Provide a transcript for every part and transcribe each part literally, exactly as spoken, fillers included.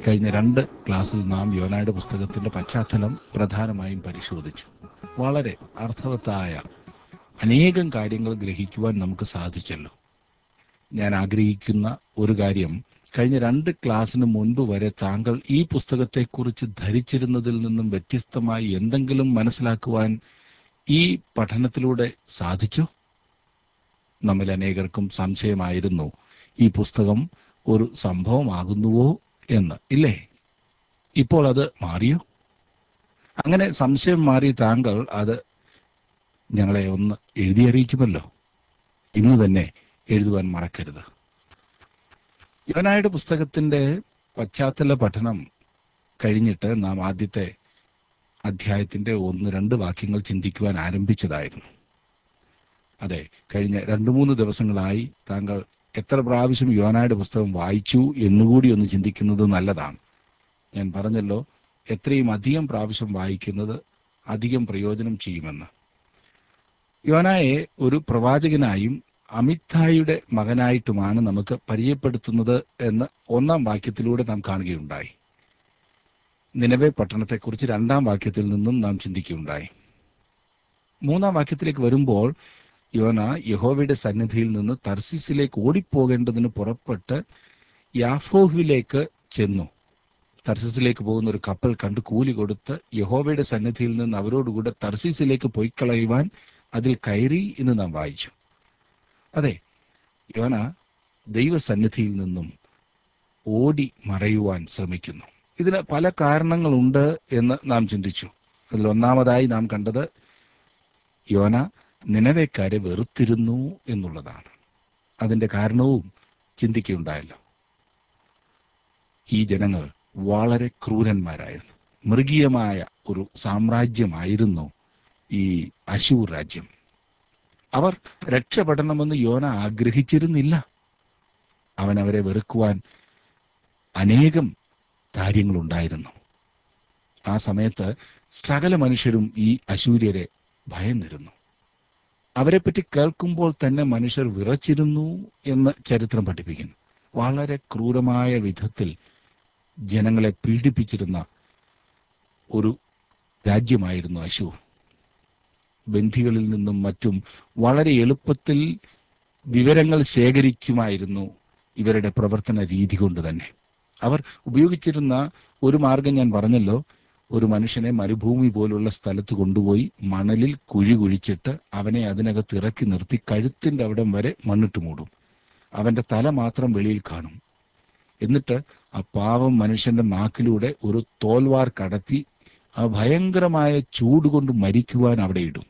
കഴിഞ്ഞ രണ്ട് ക്ലാസ്സിൽ നാം യോനായുടെ പുസ്തകത്തിന്റെ പശ്ചാത്തലം പ്രധാനമായും പരിശോധിച്ചു. വളരെ അർത്ഥവത്തായ അനേകം കാര്യങ്ങൾ ഗ്രഹിക്കുവാൻ നമുക്ക് സാധിച്ചല്ലോ. ഞാൻ ആഗ്രഹിക്കുന്ന ഒരു കാര്യം, കഴിഞ്ഞ രണ്ട് ക്ലാസ്സിന് മുൻപ് വരെ താങ്കൾ ഈ പുസ്തകത്തെക്കുറിച്ച് ധരിച്ചിരുന്നതിൽ നിന്നും വ്യത്യസ്തമായി എന്തെങ്കിലും മനസ്സിലാക്കുവാൻ ഈ പഠനത്തിലൂടെ സാധിച്ചോ? നമ്മിൽ അനേകർക്കും സംശയമായിരുന്നു, ഈ പുസ്തകം ഒരു സംഭവമാകുന്നുവോ എന്ന്, ഇല്ലേ? ഇപ്പോൾ അത് മാറിയോ? അങ്ങനെ സംശയം മാറി താങ്കൾ അത് ഞങ്ങളെ ഒന്ന് എഴുതി അറിയിക്കുമല്ലോ. ഇന്ന് തന്നെ എഴുതുവാൻ മറക്കരുത്. യോനായുടെ പുസ്തകത്തിന്റെ പശ്ചാത്തല പഠനം കഴിഞ്ഞിട്ട് നാം ആദ്യത്തെ അധ്യായത്തിന്റെ ഒന്ന് രണ്ട് വാക്യങ്ങൾ ചിന്തിക്കുവാൻ ആരംഭിച്ചതായിരുന്നു. അതെ, കഴിഞ്ഞ രണ്ടു മൂന്ന് ദിവസങ്ങളായി താങ്കൾ എത്ര പ്രാവശ്യം യോനായുടെ പുസ്തകം വായിച്ചു എന്നുകൂടി ഒന്ന് ചിന്തിക്കുന്നത് നല്ലതാണ്. ഞാൻ പറഞ്ഞല്ലോ, എത്രയും അധികം പ്രാവശ്യം വായിക്കുന്നത് അധികം പ്രയോജനം ചെയ്യുമെന്ന്. യോനായെ ഒരു പ്രവാചകനായും അമിത്തായിയുടെ മകനായിട്ടുമാണ് നമുക്ക് പരിചയപ്പെടുത്തുന്നത് എന്ന് ഒന്നാം വാക്യത്തിലൂടെ നാം കാണുകയുണ്ടായി. നിനവെ പട്ടണത്തെക്കുറിച്ച് രണ്ടാം വാക്യത്തിൽ നിന്നും നാം ചിന്തിക്കുകയുണ്ടായി. മൂന്നാം വാക്യത്തിലേക്ക് വരുമ്പോൾ യോന യഹോവയുടെ സന്നിധിയിൽ നിന്ന് തർസീസിലേക്ക് ഓടിപ്പോകേണ്ടതിന് പുറപ്പെട്ട് യാഫോഹിലേക്ക് ചെന്നു. തർസീസിലേക്ക് പോകുന്ന ഒരു കപ്പൽ കണ്ട് കൂലി കൊടുത്ത് യഹോവയുടെ സന്നിധിയിൽ നിന്ന് അവരോടുകൂടെ തർസീസിലേക്ക് പൊയ്ക്കളയുവാൻ അതിൽ കയറി എന്ന് നാം വായിച്ചു. അതെ, യോന ദൈവസന്നിധിയിൽ നിന്നും ഓടി മറയുവാൻ ശ്രമിക്കുന്നു. ഇതിന് പല കാരണങ്ങളുണ്ട് എന്ന് നാം ചിന്തിച്ചു. അതിൽ ഒന്നാമതായി നാം കണ്ടത് യോന നിനവേക്കാരെ വെറുത്തിരുന്നു എന്നുള്ളതാണ്. അതിന്റെ കാരണവും ചിന്തിക്കുകയുണ്ടായല്ലോ. ഈ ജനങ്ങൾ വളരെ ക്രൂരന്മാരായിരുന്നു. മൃഗീയമായ ഒരു സാമ്രാജ്യമായിരുന്നു ഈ അശൂർ രാജ്യം. അവർ രക്ഷപ്പെടണമെന്ന് യോന ആഗ്രഹിച്ചിരുന്നില്ല. അവൻ അവരെ വെറുക്കുവാൻ അനേകം കാര്യങ്ങളുണ്ടായിരുന്നു. ആ സമയത്ത് സകല മനുഷ്യരും ഈ അശൂര്യരെ ഭയന്നിരുന്നു. അവരെപ്പറ്റി കേൾക്കുമ്പോൾ തന്നെ മനുഷ്യർ വിറച്ചിരുന്നു എന്ന് ചരിത്രം പഠിപ്പിക്കുന്നു. വളരെ ക്രൂരമായ വിധത്തിൽ ജനങ്ങളെ പീഡിപ്പിച്ചിരുന്ന ഒരു രാജ്യമായിരുന്നു അശൂർ. ബന്ധികളിൽ നിന്നും മറ്റും വളരെ എളുപ്പത്തിൽ വിവരങ്ങൾ ശേഖരിക്കുമായിരുന്നു ഇവരുടെ പ്രവർത്തന രീതി കൊണ്ട് തന്നെ. അവർ ഉപയോഗിച്ചിരുന്ന ഒരു മാർഗം ഞാൻ പറഞ്ഞല്ലോ. ഒരു മനുഷ്യനെ മരുഭൂമി പോലുള്ള സ്ഥലത്ത് കൊണ്ടുപോയി മണലിൽ കുഴി കുഴിച്ചിട്ട് അവനെ അതിനകത്ത് ഇറക്കി നിർത്തി കഴുത്തിന്റെ അവിടം വരെ മണ്ണിട്ട് മൂടും. അവന്റെ തല മാത്രം വെളിയിൽ കാണും. എന്നിട്ട് ആ പാവം മനുഷ്യന്റെ നാക്കിലൂടെ ഒരു തോൽവാർ കടത്തി ആ ഭയങ്കരമായ ചൂട് കൊണ്ട് മരിക്കുവാൻ അവിടെ ഇടും.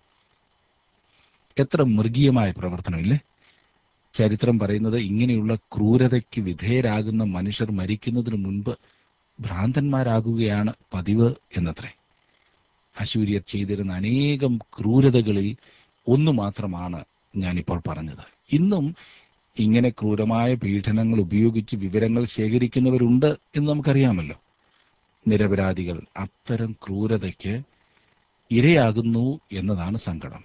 എത്ര മൃഗീയമായ പ്രവർത്തനമില്ലേ? ചരിത്രം പറയുന്നത് ഇങ്ങനെയുള്ള ക്രൂരതയ്ക്ക് വിധേയരാകുന്ന മനുഷ്യർ മരിക്കുന്നതിന് മുൻപ് ഭ്രാന്തന്മാരാകുകയാണ് പതിവ് എന്നത്രേ. അശൂര്യർ ചെയ്തിരുന്ന അനേകം ക്രൂരതകളിൽ ഒന്നു മാത്രമാണ് ഞാനിപ്പോൾ പറഞ്ഞത്. ഇന്നും ഇങ്ങനെ ക്രൂരമായ പീഡനങ്ങൾ ഉപയോഗിച്ച് വിവരങ്ങൾ ശേഖരിക്കുന്നവരുണ്ട് എന്ന് നമുക്കറിയാമല്ലോ. നിരപരാധികൾ അത്തരം ക്രൂരതയ്ക്ക് ഇരയാകുന്നു എന്നതാണ് സങ്കടം.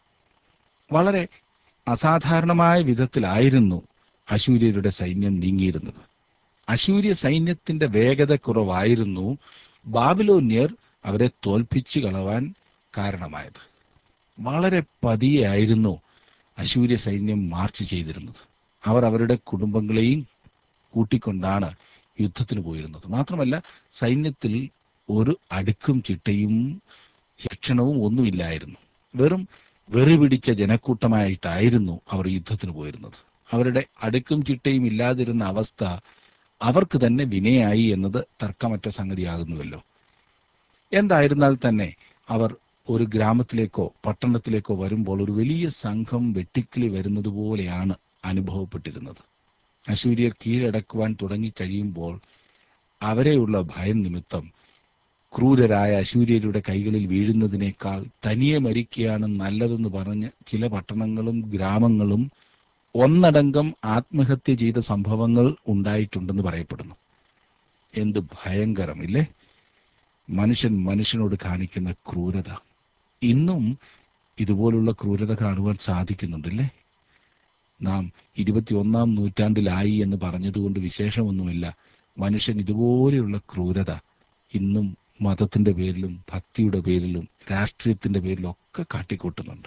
വളരെ അസാധാരണമായ വിധത്തിലായിരുന്നു അശൂര്യരുടെ സൈന്യം നീങ്ങിയിരുന്നത്. അശൂര്യ സൈന്യത്തിന്റെ വേഗത കുറവായിരുന്നു ബാബിലോന്യർ അവരെ തോൽപ്പിച്ചു കളവാൻ കാരണമായത്. വളരെ പതിയായിരുന്നു അശൂര്യ സൈന്യം മാർച്ച് ചെയ്തിരുന്നത്. അവർ അവരുടെ കുടുംബങ്ങളെയും കൂട്ടിക്കൊണ്ടാണ് യുദ്ധത്തിന് പോയിരുന്നത്. മാത്രമല്ല, സൈന്യത്തിൽ ഒരു അടുക്കും ചിട്ടയും ശിക്ഷണവും ഒന്നുമില്ലായിരുന്നു. വെറും വെറി പിടിച്ച ജനക്കൂട്ടമായിട്ടായിരുന്നു അവർ യുദ്ധത്തിന് പോയിരുന്നത്. അവരുടെ അടുക്കും ചിട്ടയും ഇല്ലാതിരുന്ന അവസ്ഥ അവർക്ക് തന്നെ വിനയായി എന്നത് തർക്കമറ്റ സംഗതിയാകുന്നുവല്ലോ. എന്തായിരുന്നാൽ തന്നെ അവർ ഒരു ഗ്രാമത്തിലേക്കോ പട്ടണത്തിലേക്കോ വരുമ്പോൾ ഒരു വലിയ സംഘം വെട്ടിക്കിളി വരുന്നത് പോലെയാണ് അനുഭവപ്പെട്ടിരുന്നത്. അശൂര്യർ കീഴടക്കുവാൻ തുടങ്ങിക്കഴിയുമ്പോൾ അവരെയുള്ള ഭയം നിമിത്തം ക്രൂരരായ അശൂര്യരുടെ കൈകളിൽ വീഴുന്നതിനേക്കാൾ തനിയെ മരിക്കുകയാണ് നല്ലതെന്ന് പറഞ്ഞ് ചില പട്ടണങ്ങളും ഗ്രാമങ്ങളും ഒന്നടങ്കം ആത്മഹത്യ ചെയ്ത സംഭവങ്ങൾ ഉണ്ടായിട്ടുണ്ടെന്ന് പറയപ്പെടുന്നു. എന്ത് ഭയങ്കരമില്ലേ മനുഷ്യൻ മനുഷ്യനോട് കാണിക്കുന്ന ക്രൂരത! ഇന്നും ഇതുപോലുള്ള ക്രൂരത കാണുവാൻ സാധിക്കുന്നുണ്ടല്ലേ? നാം ഇരുപത്തിയൊന്നാം നൂറ്റാണ്ടിലായി എന്ന് പറഞ്ഞതുകൊണ്ട് വിശേഷമൊന്നുമില്ല. മനുഷ്യൻ ഇതുപോലെയുള്ള ക്രൂരത ഇന്നും മതത്തിന്റെ പേരിലും ഭക്തിയുടെ പേരിലും രാഷ്ട്രീയത്തിന്റെ പേരിലും ഒക്കെ കാട്ടിക്കൂട്ടുന്നുണ്ട്.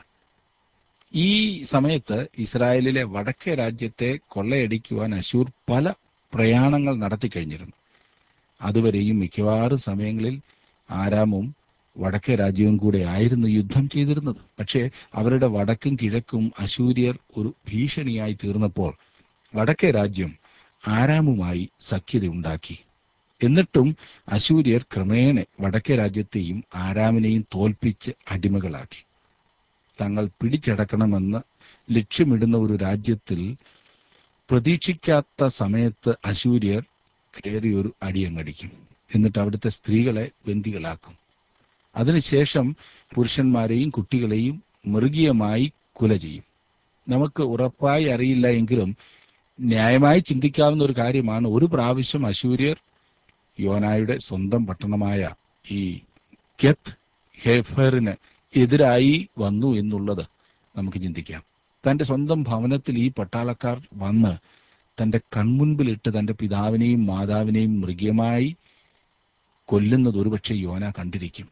ഈ സമയത്ത് ഇസ്രായേലിലെ വടക്കേ രാജ്യത്തെ കൊള്ളയടിക്കുവാൻ അശൂർ പല പ്രയാണങ്ങൾ നടത്തി കഴിഞ്ഞിരുന്നു. അതുവരെയും മിക്കവാറും സമയങ്ങളിൽ ആരാമും വടക്കേ രാജ്യവും കൂടെ ആയിരുന്നു യുദ്ധം ചെയ്തിരുന്നത്. പക്ഷേ അവരുടെ വടക്കും കിഴക്കും അശൂര്യർ ഒരു ഭീഷണിയായി തീർന്നപ്പോൾ വടക്കേ രാജ്യം ആരാമുമായി സഖ്യത ഉണ്ടാക്കി. എന്നിട്ടും അശൂര്യർ ക്രമേണ വടക്കേ രാജ്യത്തെയും ആരാമിനെയും തോൽപ്പിച്ച് അടിമകളാക്കി. തങ്ങൾ പിടിച്ചടക്കണമെന്ന് ലക്ഷ്യമിടുന്ന ഒരു രാജ്യത്തിൽ പ്രതീക്ഷിക്കാത്ത സമയത്ത് അശൂര്യർ കയറി ഒരു അടിയങ്ങടിക്കും. എന്നിട്ട് അവിടുത്തെ സ്ത്രീകളെ ബന്ദികളാക്കും. അതിനുശേഷം പുരുഷന്മാരെയും കുട്ടികളെയും മൃഗീയമായി കുല ചെയ്യും. നമുക്ക് ഉറപ്പായി അറിയില്ല എങ്കിലും ന്യായമായി ചിന്തിക്കാവുന്ന ഒരു കാര്യമാണ്, ഒരു പ്രാവശ്യം അശൂര്യർ യോനായുടെ സ്വന്തം പട്ടണമായ ഈ ഗത്ത് ഹേഫറിന് എതിരായി വന്നു എന്നുള്ളത് നമുക്ക് ചിന്തിക്കാം. തന്റെ സ്വന്തം ഭവനത്തിൽ ഈ പട്ടാളക്കാർ വന്ന് തന്റെ കൺമുൻപിലിട്ട് തന്റെ പിതാവിനെയും മാതാവിനെയും മൃഗീയമായി കൊല്ലുന്നത് ഒരുപക്ഷെ യോന കണ്ടിരിക്കും.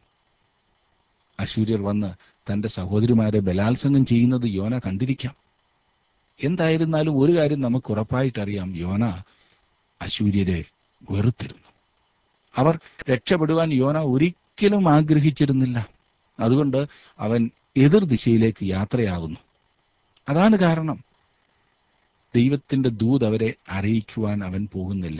അശൂര്യർ വന്ന് തന്റെ സഹോദരിമാരെ ബലാത്സംഗം ചെയ്യുന്നത് യോന കണ്ടിരിക്കാം. എന്തായിരുന്നാലും ഒരു കാര്യം നമുക്ക് ഉറപ്പായിട്ടറിയാം, യോന അശൂര്യരെ വെറുത്തിരുന്നു. അവർ രക്ഷപ്പെടുവാൻ യോന ഒരിക്കലും ആഗ്രഹിച്ചിരുന്നില്ല. അതുകൊണ്ട് അവൻ എതിർ ദിശയിലേക്ക് യാത്രയാകുന്നു. അതാണ് കാരണം. ദൈവത്തിന്റെ ദൂത് അവരെ അറിയിക്കുവാൻ അവൻ പോകുന്നില്ല.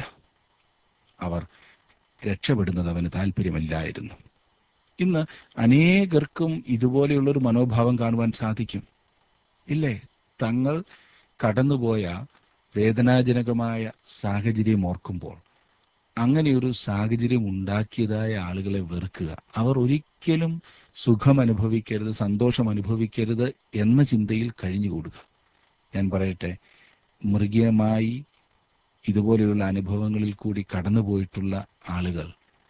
അവർ രക്ഷപ്പെടുന്നത് അവന് താല്പര്യമില്ലായിരുന്നു. ഇന്ന് അനേകർക്കും ഇതുപോലെയുള്ളൊരു മനോഭാവം കാണുവാൻ സാധിക്കും, ഇല്ലേ? തങ്ങൾ കടന്നുപോയ വേദനാജനകമായ സാഹചര്യം ഓർക്കുമ്പോൾ അങ്ങനെയൊരു സാഹചര്യം ഉണ്ടാക്കിയതായ ആളുകളെ വെറുക്കുക. അവർ ഒരിക്കലും സുഖം അനുഭവിക്കരുത്, സന്തോഷം അനുഭവിക്കരുത് എന്ന ചിന്തയിൽ കഴിഞ്ഞുകൂടുക. ഞാൻ പറയട്ടെ, മൃഗീയമായി ഇതുപോലെയുള്ള അനുഭവങ്ങളിൽ കൂടി കടന്നുപോയിട്ടുള്ള ആളുകൾ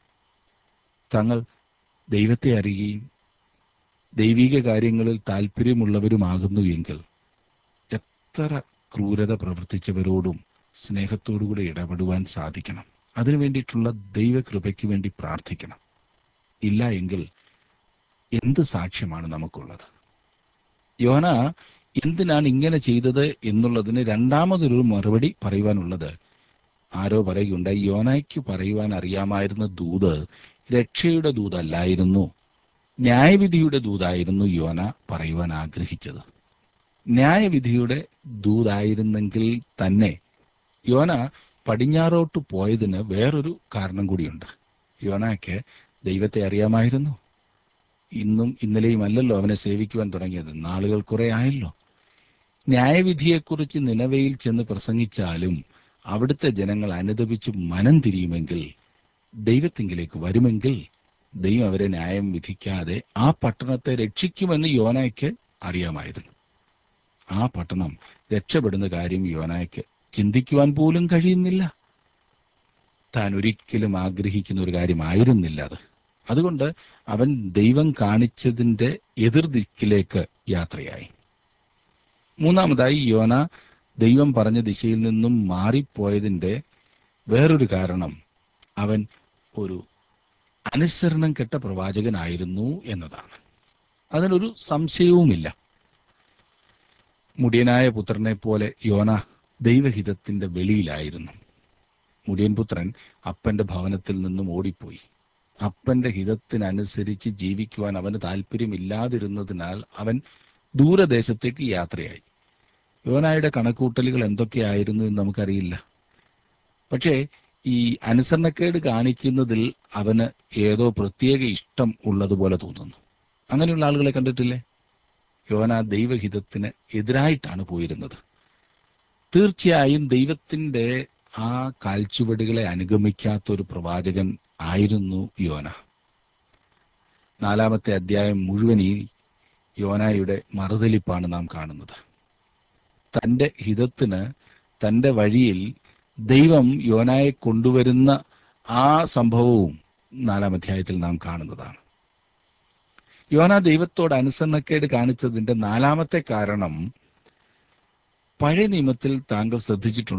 തങ്ങൾ ദൈവത്തെ അറിയുകയും ദൈവിക കാര്യങ്ങളിൽ താല്പര്യമുള്ളവരുമാകുന്നു എങ്കിൽ എത്ര ക്രൂരത പ്രവർത്തിച്ചവരോടും സ്നേഹത്തോടുകൂടി ഇടപെടുവാൻ സാധിക്കണം. അതിനു വേണ്ടിയിട്ടുള്ള ദൈവകൃപയ്ക്ക് വേണ്ടി പ്രാർത്ഥിക്കണം. ഇല്ല എങ്കിൽ എന്ത് സാക്ഷ്യമാണ് നമുക്കുള്ളത്? യോന എന്തിനാണ് ഇങ്ങനെ ചെയ്തത് എന്നുള്ളതിന് രണ്ടാമതൊരു മറുപടി പറയുവാനുള്ളത്, ആരോ പറയുകയുണ്ടായി, യോനയ്ക്ക് പറയുവാൻ അറിയാമായിരുന്ന ദൂത് രക്ഷയുടെ ദൂതല്ലായിരുന്നു, ന്യായവിധിയുടെ ദൂതായിരുന്നു യോന പറയുവാൻ ആഗ്രഹിച്ചത്. ന്യായവിധിയുടെ ദൂതായിരുന്നെങ്കിൽ തന്നെ യോന പടിഞ്ഞാറോട്ട് പോയതിന് വേറൊരു കാരണം കൂടിയുണ്ട്. യോനയ്ക്ക് ദൈവത്തെ അറിയാമായിരുന്നു. ഇന്നും ഇന്നലെയും അല്ലല്ലോ അവനെ സേവിക്കുവാൻ തുടങ്ങിയത്, നാളുകൾ കുറെ ആയല്ലോ. ന്യായവിധിയെക്കുറിച്ച് നിനവയിൽ ചെന്ന് പ്രസംഗിച്ചാലും അവിടുത്തെ ജനങ്ങൾ അനുദപിച്ച് മനം തിരിയുമെങ്കിൽ, ദൈവത്തിങ്കിലേക്ക് വരുമെങ്കിൽ ദൈവം അവരെ ന്യായം വിധിക്കാതെ ആ പട്ടണത്തെ രക്ഷിക്കുമെന്ന് യോനായ്ക്ക് അറിയാമായിരുന്നു. ആ പട്ടണം രക്ഷപ്പെടുന്ന കാര്യം യോനായ്ക്ക് ചിന്തിക്കുവാൻ പോലും കഴിയുന്നില്ല. താൻ ഒരിക്കലും ആഗ്രഹിക്കുന്ന ഒരു കാര്യമായിരുന്നില്ല അത്. അതുകൊണ്ട് അവൻ ദൈവം കാണിച്ചതിൻ്റെ എതിർദിക്കിലേക്ക് യാത്രയായി. മൂന്നാമതായി, യോന ദൈവം പറഞ്ഞ ദിശയിൽ നിന്നും മാറിപ്പോയതിൻ്റെ വേറൊരു കാരണം അവൻ ഒരു അനുസരണം കെട്ട പ്രവാചകനായിരുന്നു എന്നതാണ്. അതിനൊരു സംശയവുമില്ല. മുടിയനായ പുത്രനെ പോലെ യോന ദൈവഹിതത്തിന്റെ വെളിയിലായിരുന്നു. മുടിയൻ പുത്രൻ അപ്പന്റെ ഭവനത്തിൽ നിന്നും ഓടിപ്പോയി. അപ്പന്റെ ഹിതത്തിനനുസരിച്ച് ജീവിക്കുവാൻ അവന് താല്പര്യമില്ലാതിരുന്നതിനാൽ അവൻ ദൂരദേശത്തേക്ക് യാത്രയായി. യോനായുടെ കണക്കൂട്ടലുകൾ എന്തൊക്കെയായിരുന്നു എന്ന് നമുക്കറിയില്ല. പക്ഷേ ഈ അനുസരണക്കേട് കാണിക്കുന്നതിൽ അവന് ഏതോ പ്രത്യേക ഇഷ്ടം ഉള്ളതുപോലെ തോന്നുന്നു. അങ്ങനെയുള്ള ആളുകളെ കണ്ടിട്ടില്ലേ? യോന ദൈവഹിതത്തിന് എതിരായിട്ടാണ് പോയിരുന്നത്. തീർച്ചയായും ദൈവത്തിന്റെ ആ കാൽച്ചുവടുകളെ അനുഗമിക്കാത്ത ഒരു പ്രവാചകൻ ആയിരുന്നു യോന. നാലാമത്തെ അധ്യായം മുഴുവൻ ഈ യോനായുടെ മറുതലിപ്പാണ് നാം കാണുന്നത്. തൻ്റെ ഹിതത്തിന് തൻ്റെ വഴിയിൽ ദൈവം യോനായെ കൊണ്ടുവരുന്ന ആ സംഭവവും നാലാം അധ്യായത്തിൽ നാം കാണുന്നതാണ്. യോന ദൈവത്തോട് അനുസരണക്കേട് കാണിച്ചതിന്റെ നാലാമത്തെ കാരണം, പഴയ നിയമത്തിൽ താങ്കൾ ശ്രദ്ധിച്ചിട്ടുണ്ടോ,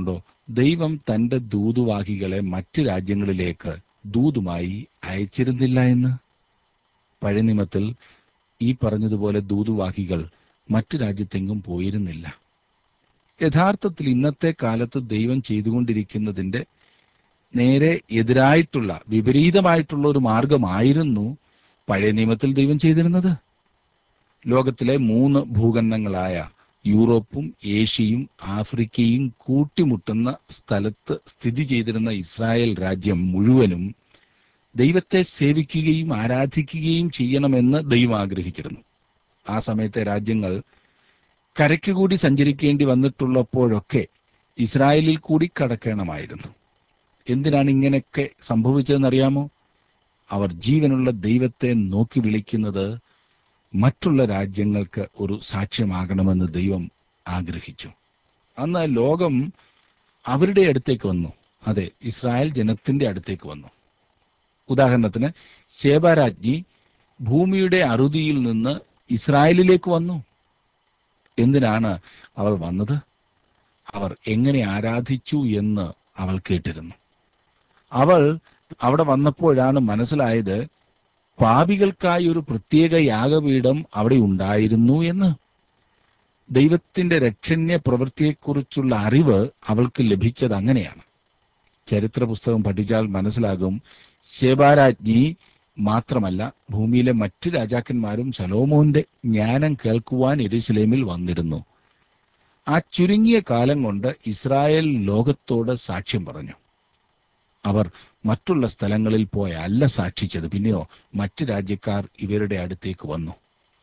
ദൈവം തന്റെ ദൂതുവാഹികളെ മറ്റു രാജ്യങ്ങളിലേക്ക് ദൂതുമായി അയച്ചിരുന്നില്ല എന്ന്? പഴയ നിയമത്തിൽ ഈ പറഞ്ഞതുപോലെ ദൂതുവാഹികൾ മറ്റു രാജ്യത്തെങ്ങും പോയിരുന്നില്ല. യഥാർത്ഥത്തിൽ ഇന്നത്തെ കാലത്ത് ദൈവം ചെയ്തുകൊണ്ടിരിക്കുന്നതിന്റെ നേരെ എതിരായിട്ടുള്ള, വിപരീതമായിട്ടുള്ള ഒരു മാർഗമായിരുന്നു പഴയ നിയമത്തിൽ ദൈവം ചെയ്തിരുന്നത്. ലോകത്തിലെ മൂന്ന് ഭൂഖണ്ഡങ്ങളായ യൂറോപ്പും ഏഷ്യയും ആഫ്രിക്കയും കൂട്ടിമുട്ടുന്ന സ്ഥലത്ത് സ്ഥിതി ചെയ്തിരുന്ന ഇസ്രായേൽ രാജ്യം മുഴുവനും ദൈവത്തെ സേവിക്കുകയും ആരാധിക്കുകയും ചെയ്യണമെന്ന് ദൈവം ആഗ്രഹിച്ചിരുന്നു. ആ സമയത്തെ രാജ്യങ്ങൾ കരയ്ക്ക് കൂടി സഞ്ചരിക്കേണ്ടി വന്നിട്ടുള്ളപ്പോഴൊക്കെ ഇസ്രായേലിൽ കൂടി കടക്കണമായിരുന്നു. എന്തിനാണ് ഇങ്ങനെയൊക്കെ സംഭവിച്ചതെന്നറിയാമോ? അവർ ജീവനുള്ള ദൈവത്തെ നോക്കി വിളിക്കുന്നത് മറ്റുള്ള രാജ്യങ്ങൾക്ക് ഒരു സാക്ഷ്യമാകണമെന്ന് ദൈവം ആഗ്രഹിച്ചു. അന്ന് ലോകം അവരുടെ അടുത്തേക്ക് വന്നു. അതെ, ഇസ്രായേൽ ജനത്തിന്റെ അടുത്തേക്ക് വന്നു. ഉദാഹരണത്തിന്, ശേബാരാജ്ഞി ഭൂമിയുടെ അറുതിയിൽ നിന്ന് ഇസ്രായേലിലേക്ക് വന്നു. എന്തിനാണ് അവൾ വന്നത്? അവർ എങ്ങനെ ആരാധിച്ചു എന്ന് അവൾ കേട്ടിരുന്നു. അവൾ അവിടെ വന്നപ്പോഴാണ് മനസ്സിലായത് പാപികൾക്കായി ഒരു പ്രത്യേക യാഗപീഠം അവിടെ ഉണ്ടായിരുന്നു എന്ന്. ദൈവത്തിന്റെ രക്ഷണ്യ പ്രവൃത്തിയെക്കുറിച്ചുള്ള അറിവ് അവൾക്ക് ലഭിച്ചത് അങ്ങനെയാണ്. ചരിത്ര പുസ്തകം പഠിച്ചാൽ മനസ്സിലാകും, ശേബാരാജ്ഞി മാത്രമല്ല, ഭൂമിയിലെ മറ്റ് രാജാക്കന്മാരും ശലോമോന്റെ ജ്ഞാനം കേൾക്കുവാൻ യെരൂശലേമിൽ വന്നിരുന്നു. ആ ചുരുങ്ങിയ കാലം കൊണ്ട് ഇസ്രായേൽ ലോകത്തോട് സാക്ഷ്യം പറഞ്ഞു. അവർ മറ്റുള്ള സ്ഥലങ്ങളിൽ പോയല്ല സാക്ഷിച്ചത്, പിന്നെയോ മറ്റ് രാജ്യക്കാർ ഇവരുടെ അടുത്തേക്ക് വന്നു.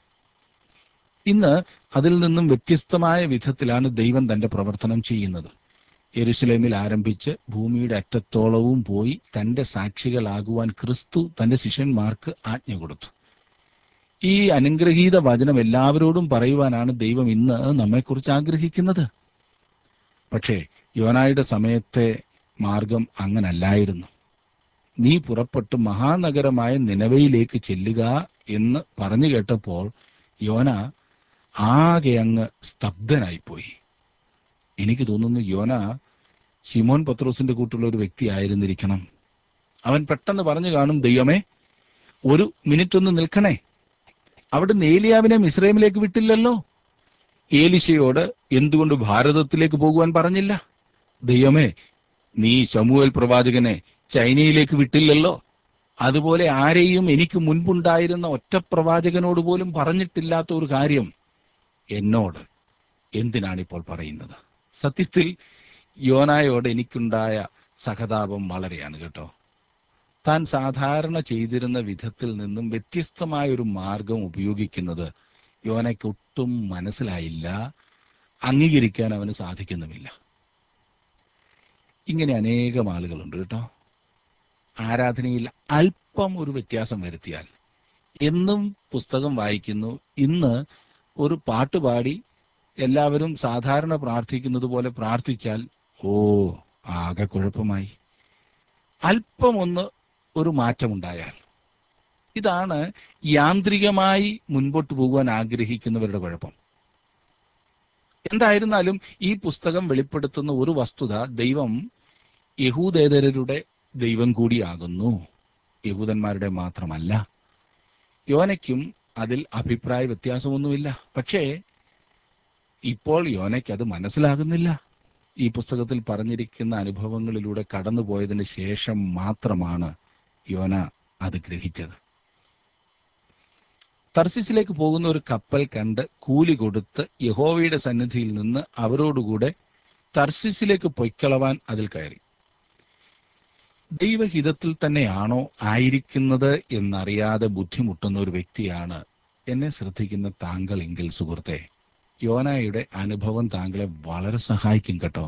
ഇന്ന് അതിൽ നിന്നും വ്യത്യസ്തമായ വിധത്തിലാണ് ദൈവം തന്റെ പ്രവർത്തനം ചെയ്യുന്നത്. യെരൂശലേമിൽ ആരംഭിച്ച് ഭൂമിയുടെ അറ്റത്തോളവും പോയി തന്റെ സാക്ഷികളാകുവാൻ ക്രിസ്തു തന്റെ ശിഷ്യന്മാർക്ക് ആജ്ഞ കൊടുത്തു. ഈ അനുഗ്രഹീത വചനം എല്ലാവരോടും പറയുവാനാണ് ദൈവം ഇന്ന് നമ്മെക്കുറിച്ച് ആഗ്രഹിക്കുന്നത്. പക്ഷേ യോനായുടെ സമയത്തെ മാർഗം അങ്ങനല്ലായിരുന്നു. നീ പുറപ്പെട്ട് മഹാനഗരമായ നിനവയിലേക്ക് ചെല്ലുക എന്ന് പറഞ്ഞു കേട്ടപ്പോൾ യോന ആകെ അങ്ങ് സ്തബ്ധനായിപ്പോയി. എനിക്ക് തോന്നുന്നു യോന ശിമോൻ പത്രോസിന്റെ കൂട്ടുള്ള ഒരു വ്യക്തി ആയിരുന്നിരിക്കണം. അവൻ പെട്ടെന്ന് പറഞ്ഞു കാണും, ദൈവമേ, ഒരു മിനിറ്റ് ഒന്ന് നിൽക്കണേ. അവിടുന്ന് ഏലിയാവിനെ മിസ്രൈമിലേക്ക് വിട്ടില്ലല്ലോ. ഏലിശയോട് എന്തുകൊണ്ട് ഭാരതത്തിലേക്ക് പോകുവാൻ പറഞ്ഞില്ല? ദൈവമേ, നീ ശമൂവേൽ പ്രവാചകനെ ചൈനയിലേക്ക് വിട്ടില്ലല്ലോ. അതുപോലെ ആരെയും എനിക്ക് മുൻപുണ്ടായിരുന്ന ഒറ്റ പ്രവാചകനോട് പോലും പറഞ്ഞിട്ടില്ലാത്ത ഒരു കാര്യം എന്നോട് എന്തിനാണിപ്പോൾ പറയുന്നത്? സത്യത്തിൽ യോനായോട് എനിക്കുണ്ടായ സഹതാപം വളരെയാണ് കേട്ടോ. താൻ സാധാരണ ചെയ്തിരുന്ന വിധത്തിൽ നിന്നും വ്യത്യസ്തമായ ഒരു മാർഗം ഉപയോഗിക്കുന്നത് യോനയ്ക്ക് ഒട്ടും മനസ്സിലായില്ല, അംഗീകരിക്കാൻ അവന് സാധിക്കുന്നുമില്ല. ഇങ്ങനെ അനേകം ആളുകളുണ്ട് കേട്ടോ. ആരാധനയിൽ അല്പം ഒരു വ്യത്യാസം വരുത്തിയാൽ, എന്നും പുസ്തകം വായിക്കുന്നു, ഇന്ന് ഒരു പാട്ടുപാടി എല്ലാവരും സാധാരണ പ്രാർത്ഥിക്കുന്നത് പോലെ പ്രാർത്ഥിച്ചാൽ ഓ ആകെ കുഴപ്പമായി. അല്പം ഒന്ന് ഒരു മാറ്റമുണ്ടായാൽ, ഇതാണ് യാന്ത്രികമായി മുൻപോട്ട് പോകുവാൻ ആഗ്രഹിക്കുന്നവരുടെ കുഴപ്പം. എന്തായിരുന്നാലും ഈ പുസ്തകം വെളിപ്പെടുത്തുന്ന ഒരു വസ്തുത, ദൈവം യഹൂദേതരരുടെ ദൈവം കൂടിയാകുന്നു, യഹൂദന്മാരുടെ മാത്രമല്ല. യോനയ്ക്കും അതിൽ അഭിപ്രായ വ്യത്യാസമൊന്നുമില്ല. പക്ഷേ ഇപ്പോൾ യോനയ്ക്ക് അത് മനസ്സിലാകുന്നില്ല. ഈ പുസ്തകത്തിൽ പറഞ്ഞിരിക്കുന്ന അനുഭവങ്ങളിലൂടെ കടന്നുപോയതിന് ശേഷം മാത്രമാണ് യോന അത് ഗ്രഹിച്ചത്. തർശീസിലേക്ക് പോകുന്ന ഒരു കപ്പൽ കണ്ട് കൂലി കൊടുത്ത് യഹോവയുടെ സന്നിധിയിൽ നിന്ന് അവരോടുകൂടെ തർശീസിലേക്ക് പൊയ്ക്കളവാൻ അതിൽ കയറി. ദൈവഹിതത്തിൽ തന്നെയാണോ ആയിരിക്കുന്നത് എന്നറിയാതെ ബുദ്ധിമുട്ടുന്ന ഒരു വ്യക്തിയാണ് എന്നെ ശ്രദ്ധിക്കുന്ന താങ്കൾ എങ്കിൽ സുഹൃത്തെ, യോനായുടെ അനുഭവം താങ്കളെ വളരെ സഹായിക്കും കേട്ടോ.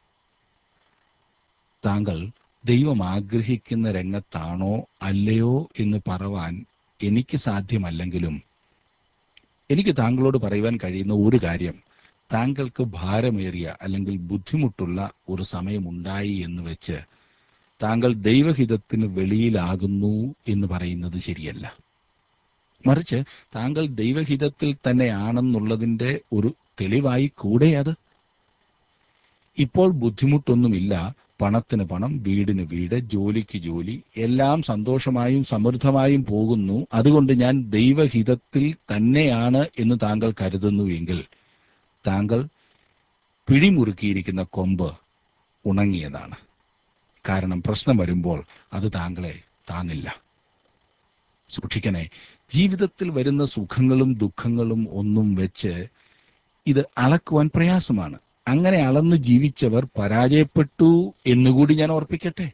താങ്കൾ ദൈവം ആഗ്രഹിക്കുന്ന രംഗത്താണോ അല്ലയോ എന്ന് പറവാൻ എനിക്ക് സാധ്യമല്ലെങ്കിലും എനിക്ക് താങ്കളോട് പറയുവാൻ കഴിയുന്ന ഒരു കാര്യം, താങ്കൾക്ക് ഭാരമേറിയ അല്ലെങ്കിൽ ബുദ്ധിമുട്ടുള്ള ഒരു സമയമുണ്ടായി എന്ന് വെച്ച് താങ്കൾ ദൈവഹിതത്തിന് വെളിയിലാകുന്നു എന്ന് പറയുന്നത് ശരിയല്ല. മറിച്ച് താങ്കൾ ദൈവഹിതത്തിൽ തന്നെയാണെന്നുള്ളതിൻ്റെ ഒരു തെളിവായി കൂടെ അത്. ഇപ്പോൾ ബുദ്ധിമുട്ടൊന്നുമില്ല. പണത്തിന് പണം, വീടിന് വീട്, ജോലിക്ക് ജോലി, എല്ലാം സന്തോഷമായും സമൃദ്ധമായും പോകുന്നു. അതുകൊണ്ട് ഞാൻ ദൈവഹിതത്തിൽ തന്നെയാണ് എന്ന് താങ്കൾ കരുതുന്നുവെങ്കിൽ താങ്കൾ പിടിമുറുക്കിയിരിക്കുന്ന കൊമ്പ് ഉണങ്ങിയതാണ്. കാരണം പ്രശ്നം വരുമ്പോൾ അത് താങ്കളെ താങ്ങില്ല. സൂക്ഷിക്കണേ. ജീവിതത്തിൽ വരുന്ന സുഖങ്ങളും ദുഃഖങ്ങളും ഒന്നും വെച്ച് ഇത് അളക്കുവാൻ പ്രയാസമാണ്. അങ്ങനെ അളന്ന് ജീവിച്ചവർ പരാജയപ്പെട്ടു എന്നുകൂടി ഞാൻ ഓർപ്പിക്കട്ടെ.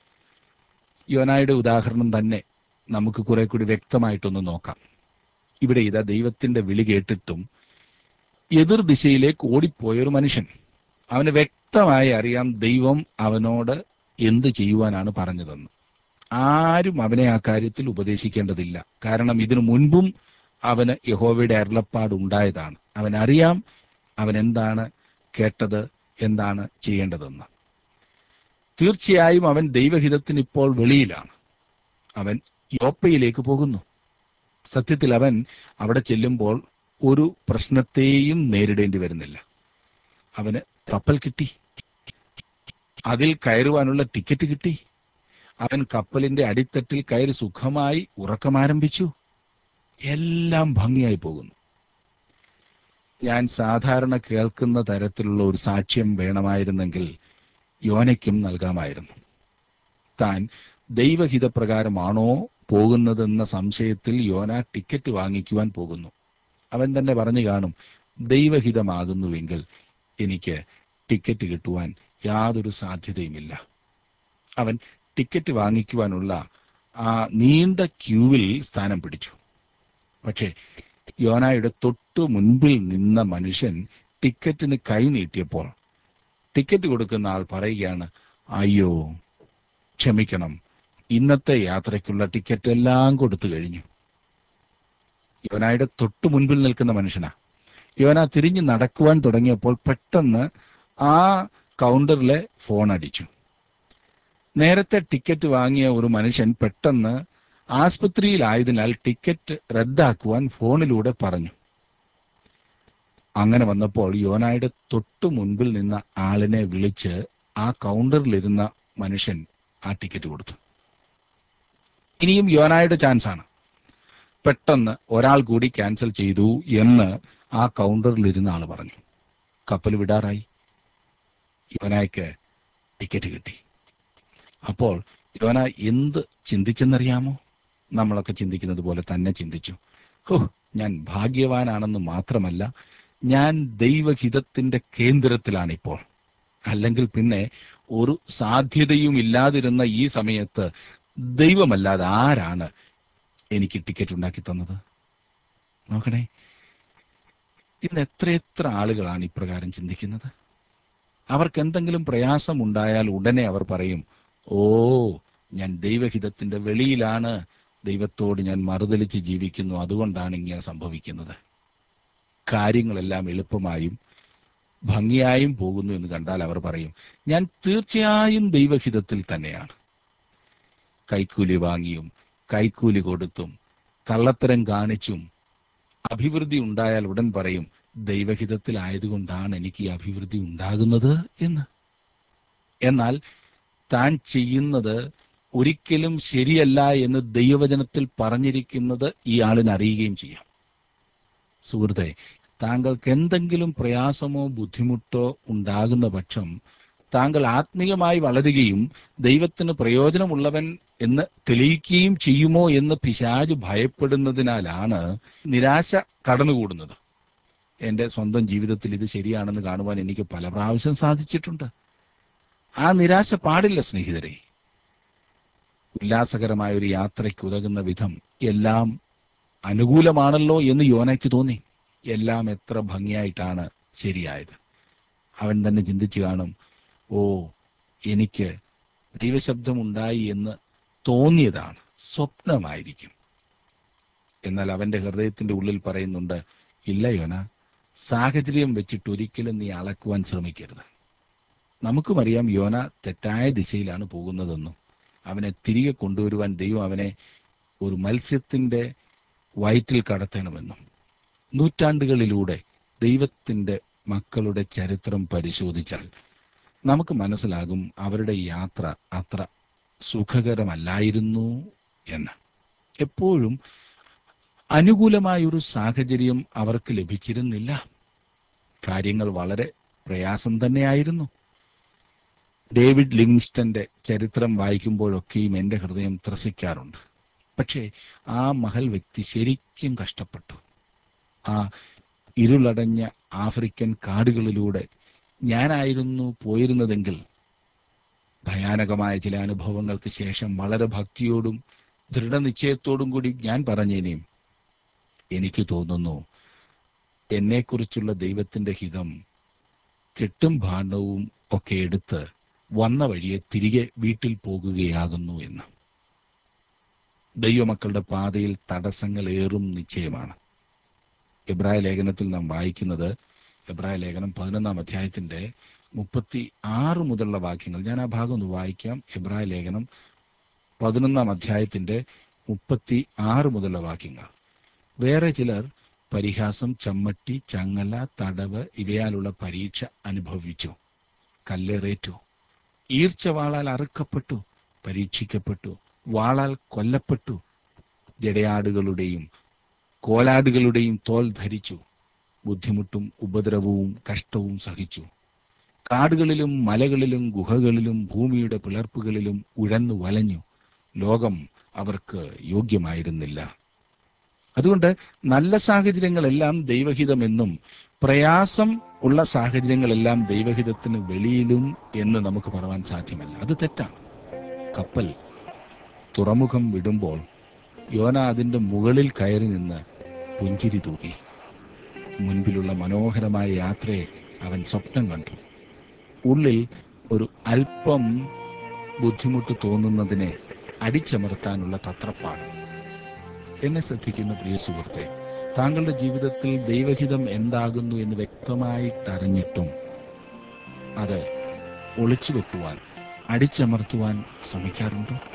യോനായുടെ ഉദാഹരണം തന്നെ നമുക്ക് കുറെ കൂടി വ്യക്തമായിട്ടൊന്ന് നോക്കാം. ഇവിടെ ഇതാ ദൈവത്തിന്റെ വിളി കേട്ടിട്ടും എതിർ ദിശയിലേക്ക് ഓടിപ്പോയ ഒരു മനുഷ്യൻ. അവന് വ്യക്തമായി അറിയാം ദൈവം അവനോട് എന്ത് ചെയ്യുവാനാണ് പറഞ്ഞതെന്ന്. ആരും അവനെ ആ കാര്യത്തിൽ ഉപദേശിക്കേണ്ടതില്ല. കാരണം ഇതിനു മുൻപും അവന് യഹോവയുടെ അരുളപ്പാട് ഉണ്ടായതാണ്. അവനറിയാം അവൻ എന്താണ് കേട്ടത്, എന്താണ് ചെയ്യേണ്ടതെന്ന്. തീർച്ചയായും അവൻ ദൈവഹിതത്തിന് ഇപ്പോൾ വെളിയിലാണ്. അവൻ യോപ്പയിലേക്ക് പോകുന്നു. സത്യത്തിൽ അവൻ അവിടെ ചെല്ലുമ്പോൾ ഒരു പ്രശ്നത്തെയും നേരിടേണ്ടി വരുന്നില്ല. അവന് കപ്പൽ കിട്ടി, അതിൽ കയറുവാനുള്ള ടിക്കറ്റ് കിട്ടി. അവൻ കപ്പലിന്റെ അടിത്തട്ടിൽ കയറി സുഖമായി ഉറക്കമാരംഭിച്ചു. എല്ലാം ഭംഗിയായി പോകുന്നു. ഞാൻ സാധാരണ കേൾക്കുന്ന തരത്തിലുള്ള ഒരു സാക്ഷ്യം വേണമായിരുന്നെങ്കിൽ യോനയ്ക്കും നൽകാമായിരുന്നു. താൻ ദൈവഹിതപ്രകാരമാണോ പോകുന്നതെന്ന സംശയത്തിൽ യോന ടിക്കറ്റ് വാങ്ങിക്കുവാൻ പോകുന്നു. അവൻ തന്നെ പറഞ്ഞു കാണും, ദൈവഹിതമാകുന്നുവെങ്കിൽ എനിക്ക് ടിക്കറ്റ് കിട്ടുവാൻ യാതൊരു സാധ്യതയുമില്ല. അവൻ ടിക്കറ്റ് വാങ്ങിക്കുവാനുള്ള ആ നീണ്ട ക്യൂവിൽ സ്ഥാനം പിടിച്ചു. പക്ഷേ യോനായുടെ തൊട്ടു മുൻപിൽ നിന്ന മനുഷ്യൻ ടിക്കറ്റിന് കൈ നീട്ടിയപ്പോൾ ടിക്കറ്റ് കൊടുക്കുന്ന ആൾ പറയുകയാണ്, അയ്യോ ക്ഷമിക്കണം, ഇന്നത്തെ യാത്രയ്ക്കുള്ള ടിക്കറ്റ് എല്ലാം കൊടുത്തു കഴിഞ്ഞു. യോനായുടെ തൊട്ടു മുൻപിൽ നിൽക്കുന്ന മനുഷ്യനാ. യോന തിരിഞ്ഞ് നടക്കുവാൻ തുടങ്ങിയപ്പോൾ പെട്ടെന്ന് ആ കൗണ്ടറിലെ ഫോൺ അടിച്ചു. നേരത്തെ ടിക്കറ്റ് വാങ്ങിയ ഒരു മനുഷ്യൻ പെട്ടെന്ന് ആസ്പത്രിയിലായതിനാൽ ടിക്കറ്റ് റദ്ദാക്കുവാൻ ഫോണിലൂടെ പറഞ്ഞു. അങ്ങനെ വന്നപ്പോൾ യോനായുടെ തൊട്ടു മുൻപിൽ നിന്ന ആളിനെ വിളിച്ച് ആ കൗണ്ടറിലിരുന്ന മനുഷ്യൻ ആ ടിക്കറ്റ് കൊടുത്തു. ഇനിയും യോനായുടെ ചാൻസ് ആണ്. പെട്ടെന്ന് ഒരാൾ കൂടി ക്യാൻസൽ ചെയ്തു എന്ന് ആ കൗണ്ടറിലിരുന്ന ആൾ പറഞ്ഞു. കപ്പൽ വിടാറായി. യോനായ്ക്ക് ടിക്കറ്റ് കിട്ടി. അപ്പോൾ യോന എന്ത് ചിന്തിച്ചെന്നറിയാമോ? നമ്മളൊക്കെ ചിന്തിക്കുന്നത് പോലെ തന്നെ ചിന്തിച്ചു. ഹോ, ഞാൻ ഭാഗ്യവാനാണെന്ന് മാത്രമല്ല, ഞാൻ ദൈവഹിതത്തിന്റെ കേന്ദ്രത്തിലാണിപ്പോൾ. അല്ലെങ്കിൽ പിന്നെ ഒരു സാധ്യതയും ഇല്ലാതിരുന്ന ഈ സമയത്ത് ദൈവമല്ലാതെ ആരാണ് എനിക്ക് ടിക്കറ്റ് ഉണ്ടാക്കി തന്നത്? നോക്കണേ, ഇന്ന് എത്രയെത്ര ആളുകളാണ് ഇപ്രകാരം ചിന്തിക്കുന്നത്. അവർക്ക് എന്തെങ്കിലും പ്രയാസം ഉണ്ടായാൽ ഉടനെ അവർ പറയും, ഓ ഞാൻ ദൈവഹിതത്തിന്റെ വെളിയിലാണ്, ദൈവത്തോട് ഞാൻ മറുതലിച്ച് ജീവിക്കുന്നു, അതുകൊണ്ടാണ് ഇങ്ങനെ സംഭവിക്കുന്നത്. കാര്യങ്ങളെല്ലാം എളുപ്പമായും ഭംഗിയായും പോകുന്നു എന്ന് കണ്ടാൽ അവർ പറയും, ഞാൻ തീർച്ചയായും ദൈവഹിതത്തിൽ തന്നെയാണ്. കൈക്കൂലി വാങ്ങിയും കൈക്കൂലി കൊടുത്തും കള്ളത്തരം കാണിച്ചും അഭിവൃദ്ധി ഉണ്ടായാൽ ഉടൻ പറയും, ദൈവഹിതത്തിലായതുകൊണ്ടാണ് എനിക്ക് ഈ അഭിവൃദ്ധി ഉണ്ടാകുന്നത് എന്ന്. എന്നാൽ താൻ ചെയ്യുന്നത് ഒരിക്കലും ശരിയല്ല എന്ന് ദൈവവചനത്തിൽ പറഞ്ഞിരിക്കുന്നത് ഈ ആളിന് അറിയുകയും ചെയ്യാം. സുഹൃത്തെ, താങ്കൾക്ക് എന്തെങ്കിലും പ്രയാസമോ ബുദ്ധിമുട്ടോ ഉണ്ടാകുന്ന പക്ഷം താങ്കൾ ആത്മീയമായി വളരുകയും ദൈവത്തിന് പ്രയോജനമുള്ളവൻ എന്ന് തെളിയിക്കുകയും ചെയ്യുമോ എന്ന് പിശാച് ഭയപ്പെടുന്നതിനാലാണ് നിരാശ കടന്നുകൂടുന്നത്. എൻ്റെ സ്വന്തം ജീവിതത്തിൽ ഇത് ശരിയാണെന്ന് കാണുവാൻ എനിക്ക് പല പ്രാവശ്യം സാധിച്ചിട്ടുണ്ട്. ആ നിരാശ പാടില്ല സ്നേഹിതരെ. ഉല്ലാസകരമായ ഒരു യാത്രയ്ക്ക് ഉതകുന്ന വിധം എല്ലാം അനുകൂലമാണല്ലോ എന്ന് യോനയ്ക്ക് തോന്നി. എല്ലാം എത്ര ഭംഗിയായിട്ടാണ് ശരിയായത്. അവൻ തന്നെ ചിന്തിച്ചു കാണും, ഓ എനിക്ക് ദൈവശബ്ദമുണ്ടായി എന്ന് തോന്നിയതാണ്, സ്വപ്നമായിരിക്കും. എന്നാൽ അവന്റെ ഹൃദയത്തിന്റെ ഉള്ളിൽ പറയുന്നുണ്ട്, ഇല്ല യോന, സാഹചര്യം വെച്ചിട്ട് ഒരിക്കലും നീ അളക്കുവാൻ ശ്രമിക്കരുത്. നമുക്കും അറിയാം യോന തെറ്റായ ദിശയിലാണ് പോകുന്നതെന്നും അവനെ തിരികെ കൊണ്ടുവരുവാൻ ദൈവം അവനെ ഒരു മത്സ്യത്തിന്റെ വയറ്റിൽ കടത്തണമെന്നും. നൂറ്റാണ്ടുകളിലൂടെ ദൈവത്തിന്റെ മക്കളുടെ ചരിത്രം പരിശോധിച്ചാൽ നമുക്ക് മനസ്സിലാകും അവരുടെ യാത്ര അത്ര സുഖകരമല്ലായിരുന്നു എന്ന്. എപ്പോഴും അനുകൂലമായൊരു സാഹചര്യം അവർക്ക് ലഭിച്ചിരുന്നില്ല. കാര്യങ്ങൾ വളരെ പ്രയാസം തന്നെയായിരുന്നു. ഡേവിഡ് ലിവിങ്സ്റ്റന്റെ ചരിത്രം വായിക്കുമ്പോഴൊക്കെയും എൻ്റെ ഹൃദയം ത്രസിക്കാറുണ്ട്. പക്ഷേ ആ മഹൽ വ്യക്തി ശരിക്കും കഷ്ടപ്പെട്ടു. ആ ഇരുളടഞ്ഞ ആഫ്രിക്കൻ കാടുകളിലൂടെ ഞാനായിരുന്നു പോയിരുന്നതെങ്കിൽ ഭയാനകമായ ചില അനുഭവങ്ങൾക്ക് ശേഷം വളരെ ഭക്തിയോടും ദൃഢനിശ്ചയത്തോടും കൂടി ഞാൻ പറഞ്ഞേനേയും, എനിക്ക് തോന്നുന്നു എന്നെക്കുറിച്ചുള്ള ദൈവത്തിന്റെ ഹിതം കെട്ടും ഭാണ്ഡവും ഒക്കെ എടുത്ത് വന്ന വഴിയെ തിരികെ വീട്ടിൽ പോകുകയാകുന്നു എന്ന്. ദൈവമക്കളുടെ പാതയിൽ തടസ്സങ്ങൾ ഏറും നിശ്ചയമാണ്. എബ്രായ ലേഖനത്തിൽ നാം വായിക്കുന്നത്, എബ്രായ ലേഖനം പതിനൊന്നാം അധ്യായത്തിന്റെ മുപ്പത്തി ആറ് മുതലുള്ള വാക്യങ്ങൾ. ഞാൻ ആ ഭാഗം ഒന്ന് വായിക്കാം. എബ്രായ ലേഖനം പതിനൊന്നാം അധ്യായത്തിന്റെ മുപ്പത്തി ആറ് മുതലുള്ള വാക്യങ്ങൾ. വേറെ ചിലർ പരിഹാസം, ചമ്മട്ടി, ചങ്ങല, തടവ് ഇവയാലുള്ള പരീക്ഷ അനുഭവിച്ചു, കല്ലേറേറ്റു, ഈർച്ചവാളാൽ അറുക്കപ്പെട്ടു, പരീക്ഷിക്കപ്പെട്ടു, വാളാൽ കൊല്ലപ്പെട്ടു, ജടയാടുകളുടെയും കോലാടുകളുടെയും തോൽ ധരിച്ചു, ബുദ്ധിമുട്ടും ഉപദ്രവവും കഷ്ടവും സഹിച്ചു, കാടുകളിലും മലകളിലും ഗുഹകളിലും ഭൂമിയുടെ പിളർപ്പുകളിലും ഉഴന്നു വലഞ്ഞു. ലോകം അവർക്ക് യോഗ്യമായിരുന്നില്ല. അതുകൊണ്ട് നല്ല സാഹചര്യങ്ങളെല്ലാം ദൈവഹിതമെന്നും പ്രയാസം ഉള്ള സാഹചര്യങ്ങളെല്ലാം ദൈവഹിതത്തിന് വെളിയിലും എന്ന് നമുക്ക് പറയാൻ സാധ്യമല്ല. അത് തെറ്റാണ്. കപ്പൽ തുറമുഖം വിടുമ്പോൾ യോന അതിൻ്റെ മുകളിൽ കയറി നിന്ന് പുഞ്ചിരി തൂകി. മുൻപിലുള്ള മനോഹരമായ യാത്രയെ അവൻ സ്വപ്നം കണ്ടു. ഉള്ളിൽ ഒരു അല്പം ബുദ്ധിമുട്ട് തോന്നുന്നതിനെ അടിച്ചമർത്താനുള്ള തത്രപ്പാട്. എന്നെ ശ്രദ്ധിക്കുന്ന പ്രിയ സുഹൃത്തെ, താങ്കളുടെ ജീവിതത്തിൽ ദൈവഹിതം എന്താകുന്നു എന്ന് വ്യക്തമായിട്ടറിഞ്ഞിട്ടും അത് ഒളിച്ചു വെക്കുവാൻ, അടിച്ചമർത്തുവാൻ ശ്രമിക്കാറുണ്ടോ?